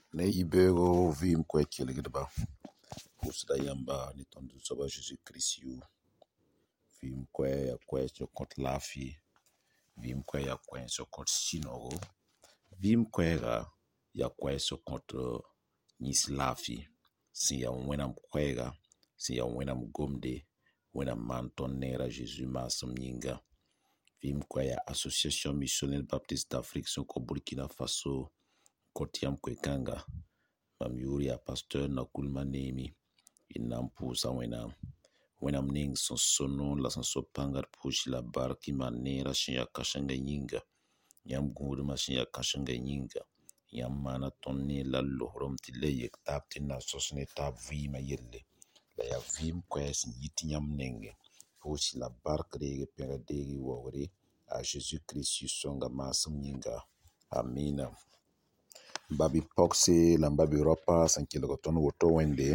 Ne yibego vim kwe kilgidba usda yamba ni tondu soba Jesus Christ yu vim kwe ya kwe chokot lafi vim kwe ya kwe chokot sinogo vim kwe ya kwe chokot nis lafi si ya wenam kwega si ya wenam gomde wenam manton nera Jesus masam yinga vim kwe ya Association Missionnelle Baptiste d'Afrique Sonko Burkina Faso kotiam kwe kanga mam yuri ya pasteur na kulmanemi inam pusa wenam ning son sono la son sopangar pushi la barki manera shinya kashanga nyinga yam gungudu mashinya kashanga nyinga yam mana tonni la lohrom tile yek tap tina sosne tap vima yelle la ya vim kwes yiti yam nenge pushi la barki pega degi wogre a Jesus Christ songa masum nyinga amina babi poxe lambabi ropa sankilo ton woto wende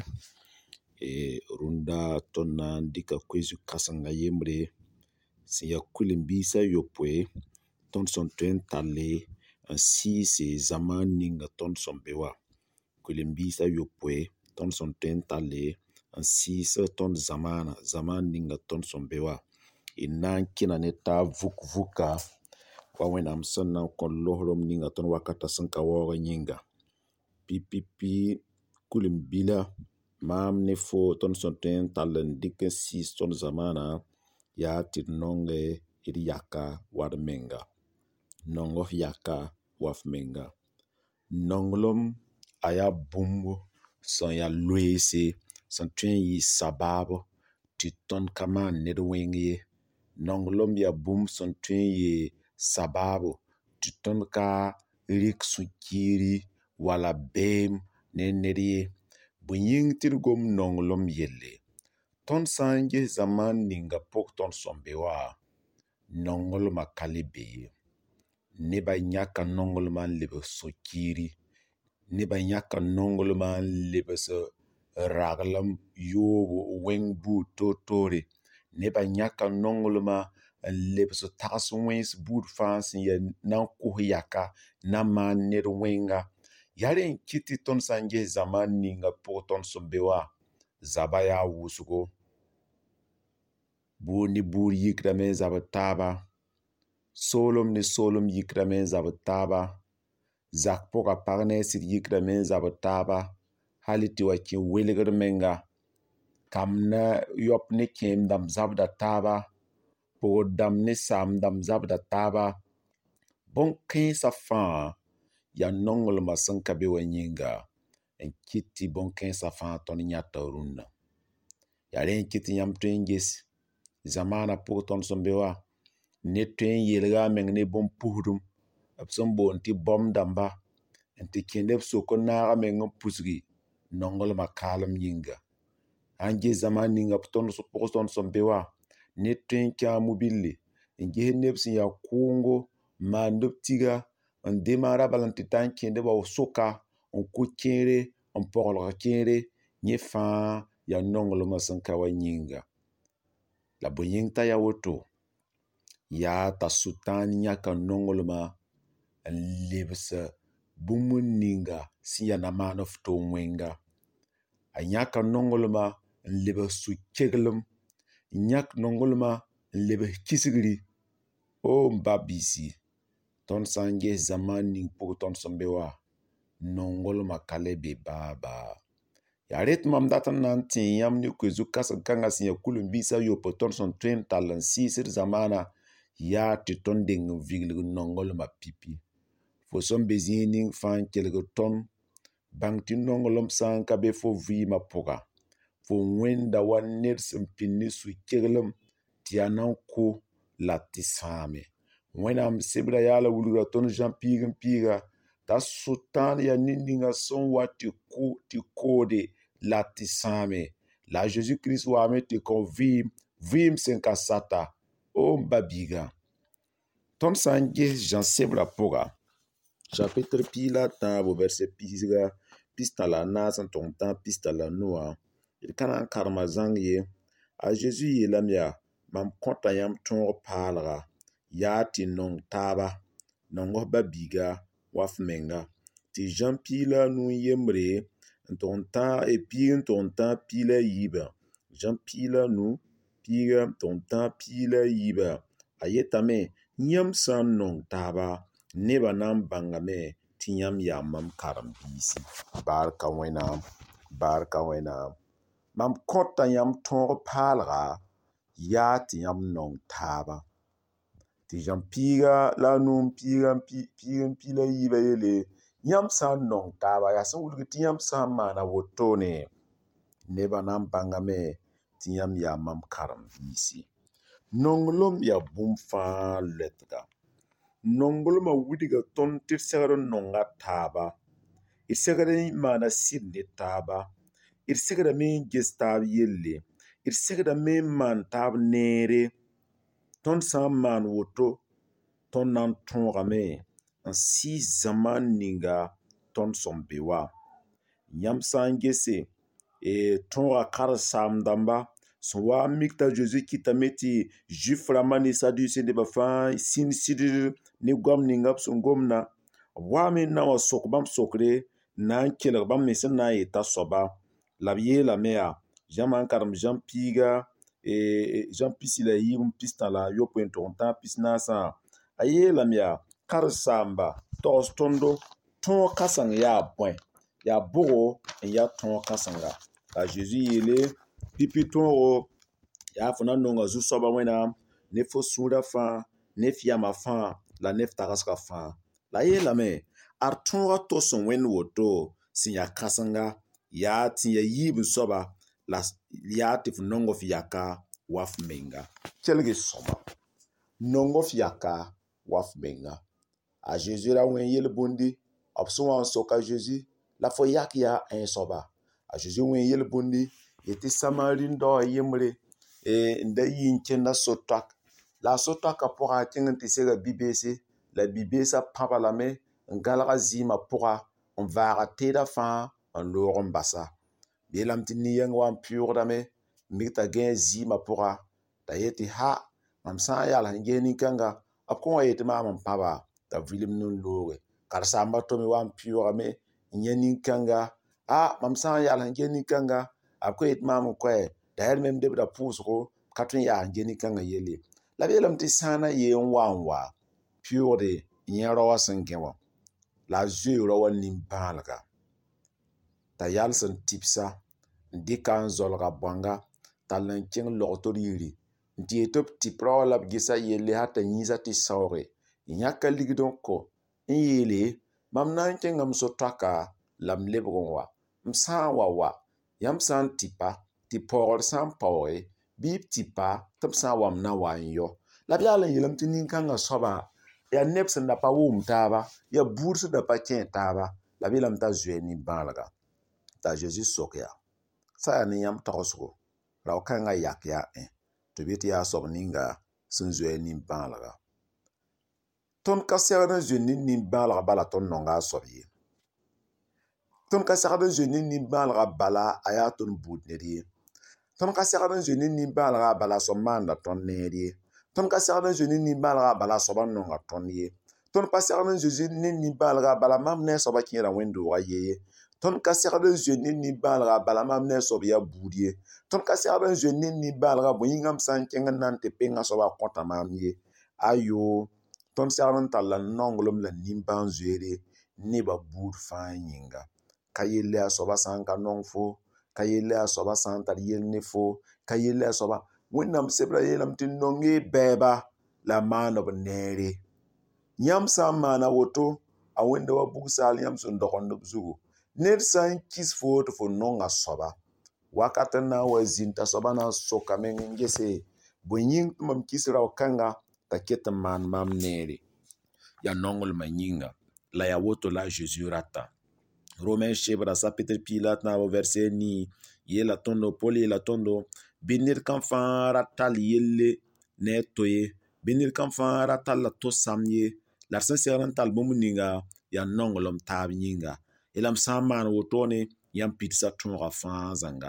runda tonna ndika kwezu kasanga yembre si ya kulimbisa yopwe ton son twen tale si se zaman ninga ton son bewa kulimbisa yopwe ton son twen tale si se ton zaman ninga ton son bewa inan kina neta vuka wa wenam sonna kon lohrom ninga ton wakata sanka woga nyinga pipipi kulimbila mam ne fo ton sonten talen dikken sis ton zamana ya tit nonge iri yaka wad menga nongo yaka waf menga nonglom aya bumbo son ya luese son tuen yi sababu titon kama ned wengi nonglom ya bum son tuen yi sababu titon ka rik sukiri wala bem ne nedi bunyin tirgom nonglom yelle ton sange zaman ninga pok ton sombewa nongloma kalibe neba nyaka nongloma lebe sukiri neba nyaka nongloma lebe so raglam yobo wengbu totore neba nyaka nongloma lebe so tagas wens bud fansin ya nan kuh yaka na man ned wenga yaren kiti ton sange zaman ninga po ton sombewa zabaya wusugo bu ni bur yikra men zabataba solom ni solom yikra men zabataba zak poka pagne sit yikra men zabataba haliti wa kin welgr menga kamna yop ni kem dam zabda taba po dam ni sam dam zabda taba bon ken sa fa ya nongol masan kabe wa nyinga en kiti bon ken sa fa ton nyata runna ya ren kiti nyam twenges zamana po ton sombewa ne twen yelga meng ne bon puhdum abson bon ti bom damba en ti kende soko na meng pusgi nongol makalum nyinga anje zaman ninga ton so po ton sombewa ne twen kya mobile nge nepsi ya kongo ma nuptiga en demara balanti tan kende ba soka on ko kere on porlo kere nye fa ya nongolo masanka wa nyinga la bonyinta ya woto ya ta sultan nyaka nongolo ma lebsa bumun ninga si ya na mano fto wenga a nyaka nongolo ma lebe su keglum nyak nongolo ma lebe kisigri o mbabisi ton sange zaman ning po ton sombewa nongol makale be baba ya ret mam datan nan tin yam ni kwezu kasa kanga sin kulum bisa yo po ton son tren talan sisir zamana ya ti ton ding vigil nongol ma pipi fo son bezining fan kelgo ton bang ti nongolom san ka be fo vi ma poga fo wenda wan nersim pinni su keglum ti anan ko latisame wenam sebra yala wulura ton Jean piga ta sultan ya nindinga son wati ku ti kode latisame la Jesus Christ wa me ti kon vim sen kasata o babiga ton sange Jean sebra poga chapitre pila ta bo verset pisiga pistala na san ton ta pistala noa il kana karma zangye a Jesus yelamya mam konta yam ton palga ya ti nong taba nongo babiga waf menga tɩ Zãn piig la nu n yembre n tʋg n tãag piig n tʋg n tãag piig la yiibã. Zãn piig la nu piigã n tʋg n tãag piig la yiibã. A yetame yãmb sã n nong taaba nebã na n bãngame tɩ yãmb yaa mam karen-biisi. Barka Wẽnnaam, barka Wẽnnaam. Mam kõta yãmb tõog paalga yaa tɩ yãmb nong taaba. Tɩ Zãn piiga la a nu piig n piig la yiibã yele yãmb sã n nong taaba yaa sẽn wilg tɩ yãmb sã n maana wotone nebã na n bãngame tɩ yãmb yaa mam karen-biisi. Nonglem yaa bũmb fãa loɛtga. Nonglmã widga tõnd tɩ d segd n nonga taaba. D segd n maana sɩd ne taaba. D segdame n ges taab yelle. D segdame n maan taab neere. Tõnd sã n maan woto, tõnd na n tõogame n sɩ zamaan ninga tõnd sõm be wa. Yãmb sã n gese tõoga karen-saam-dãmba sẽn wa n mik t'a Zeezi kɩtame tɩ Zuif rãmbã ne Saduuse nebã fãa sĩnd sɩd ne goam ninga b sẽn gomda. B waame n na n wa sok bãmb sokre n na n kelg bãmb me sẽn na n yeta soaba. La b yeelame yaa Zã maan karem Zãn piiga Zãn pisi la yiib n pis tã la yopoe n tʋg n tãag pis naasã. A yeelame yaa karen-saamba togs tõndo tõog kãseng yaa bõe. Yaa bʋgo n yaa tõog kãsenga. La a Zeezi yeele pipi tõogo yaa fo na nonga zu-soaba Wẽnnaam ne fo sũurã fãa, ne f yama fãa la ne f tagsga fãa. La a yeelame ad tõogã to sẽn wẽnd woto sẽn yaa kãsenga yaa tɩ ya yiib n soaba la yaa tɩ f nong f yaka wa f menga. Kelge sõma, nong f yaka wa f menga. A Zeezi ra wẽ yel-bũndi b sẽn wa n sok a Zeezi la fo yak yaa soaba. A Zeezi wẽ yel-bũndi yetɩ Samarin dao a yembre n da yi n kẽnda so-toak. La a so-toakã pʋga a kẽng n tɩ sega bi-beese. La bi-beesã pãba lame n galga zɩɩmã pʋga n vaaga teedã fãa n loog n basa. Yeelame tɩ nin-yɛng wa n pʋʋgdame n mik t'a gẽ a zɩɩmã pʋga t'a yetɩ ha mam sã n yals n ges nin-kãnga b kõn wa yetɩ maam n pãba t'a vilimd n looge. Karen-saambã to me wa n pʋʋgame n yẽ nin-kãnga mam sã n yals n ges nin-kãnga b kõn yetɩ maam n koɛ da yɛl me m debda pʋʋsgo ka tõe n yaas n ges nin-kãngã yelle. La b yeelame tɩ sã n na yee n wa pʋʋgde yẽ raoã sẽn gẽ wã la a zoe raoã nin-bãalga t'a yals n tɩbsa n dɩka n zɔlga bõanga tall n kẽng log-tor yiri n tɩ yetɩ b tɩp raoã la b gesa yelle hal t'a yĩnsa tɩ saooge. Yãka ligd n kõ n yeele mam na n kẽngame so-toaka la m lebg n wa. M sã n wa yãmb sã n tɩpa tɩ paoogr sã n paooge bɩ b tɩpa tɩ b sã n wa m na n wa n yɔ. La b yaal n yeelame tɩ nin-kãngã soaba yaa neb sẽn da pa wʋʋm taaba, yaa buud sẽn da pa kẽ taaba. La b yeelame t'a zoe nin-bãalga. T'a Zeezi sok yaa sã yaa ne yãmb tagsgo rao-kãngã yak yaa tɩ b yetɩ yaa soab ninga sẽn zoe nin-bãalga. Tõnd ka segd n zoe ne nin-bãalga bala tõnd nonga a soab ye. Tõnd ka segd n zoe ne nin-bãalga bala a yaa tõnd buud ned ye. Tõnd ka segd n zoe ne nin-bãalga bala a soab maanda tõnd need ye. Tõnd ka segd n zoe ne nin-bãalga bala a soab n nonga tõnd ye. Tõnd pa segd n zoe ne nin-bãalga bala mam ne a soabã kẽeda wẽnd-doogã ye ye. Tõnd ka segd n zoe ne nin-bãalga bala mam ne a soab yaa buud ye. Tõnd ka segd n zoe ne nin-bãalga bõe yĩngã m sã n kẽng n na n tɩ penga soabã kõta maam ye. Ayo, tõnd segd n tall n nonglem la nin-bãan-zoeere nebã buud fãa yĩnga. Ka yelle a soabã sã n ka nong fo, ka yelle a soabã sã n tar yell ne fo, ka yelle a soabã. Wẽnnaam sebra yeelame tɩ nong-y bɛɛba la maan b neere. Yãmb sã n maana woto, a wẽnda wa bugsaal yãmb sẽn dogend b zugu. Ned sã n kis fo tɩ fo nonga soaba, wakat n na n wa zĩnd t'a soabã na n sokame n gese bõe yĩng tɩ mam kis rao-kãnga t'a ket n maan maam neere. Yaa nonglmã yĩnga la yaa woto la a Zeezi rata. Romain chebra chapitre piig la tãabo verset nii yeela tõndo, Pol yeela tõndo bɩ ned kãn fãa ra tall yelle ne a to ye, bɩ ned kãn fãa ra tall la to-sam ye. La d sẽn segd n tall bũmb ninga yaa nonglem taab yĩnga. Yeelame sã n maan wotone yãmb pidsa tõogã fãa zãnga.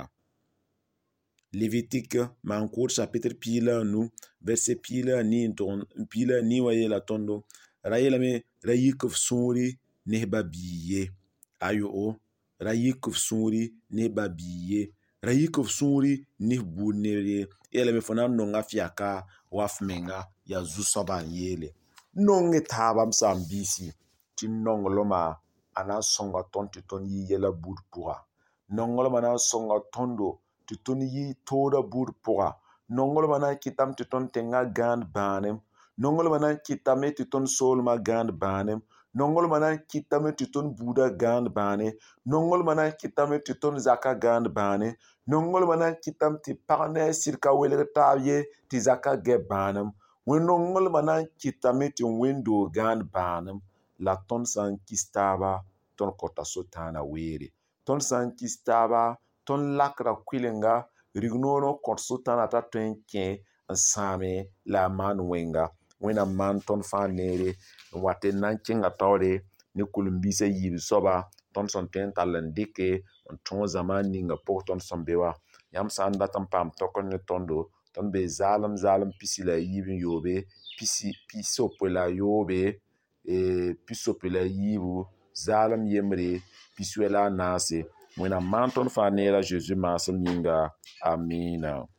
Levitik maan-kʋʋd chapitre piig la a nu verset piig la a nii wã yeela tõndo ra yeelame ra yik f sũuri nesba bii ye. Ayo ra yik f sũuri nesba bii ye. Ra yik f sũuri nes buud neb ye. Yeelame fo na n nonga fiyaka wa f menga ya zu-soaba n yeele. Nong taaba m saam-biisi tɩ nonglmã a na n sõnga tõnd tɩ tõnd yɩ yɛla buud pʋga. Nonglmã na n sõnga tõndo tɩ tõnd yɩ tooda buud pʋga. Nonglmã na n kɩtame tɩ tõnd tẽngã gãand bãanem. Nonglmã na n kɩtame tɩ tõnd soolmã gãand bãanem. Nonglmã na n kɩtame tɩ tõnd buudã gãand bãane. Nonglmã na n kɩtame tɩ tõnd zakã gãand bãane. Nonglmã na n kɩtame tɩ pag ne a sɩd ka welg taab ye tɩ zakã gɛ bãanem. Nonglmã na n kɩtame tɩ wẽn-doog gãand bãanem. La tõnd sã n kis taaba, tõnd kota Sotãanã weere. Tõnd sã n kis taaba, tõnd lakra kʋɩlenga, rignoor n kõt Sotãanã t'a tõe n kẽ n sãame la a maan wẽnga. Wẽnnaam maan tõnd fãa neere n wat n na n kẽnga taoore ne kulen-biisã yiib soaba tõnd sẽn tõe n tall n dɩke n tõog zamaan ninga pʋg tõnd sẽn be wa. Yãmb sã n dat n paam tokr ne tõndo, tõnd bee zaalem pisi la a yiib n yoobe, pi-sope la a yoobe, pi-sope la a yiibu, zaalem yembre, pi-soɛ la a naase. Wẽnnaam maan tõnd fãa neer a Zeezi maasem yĩnga. Amiina.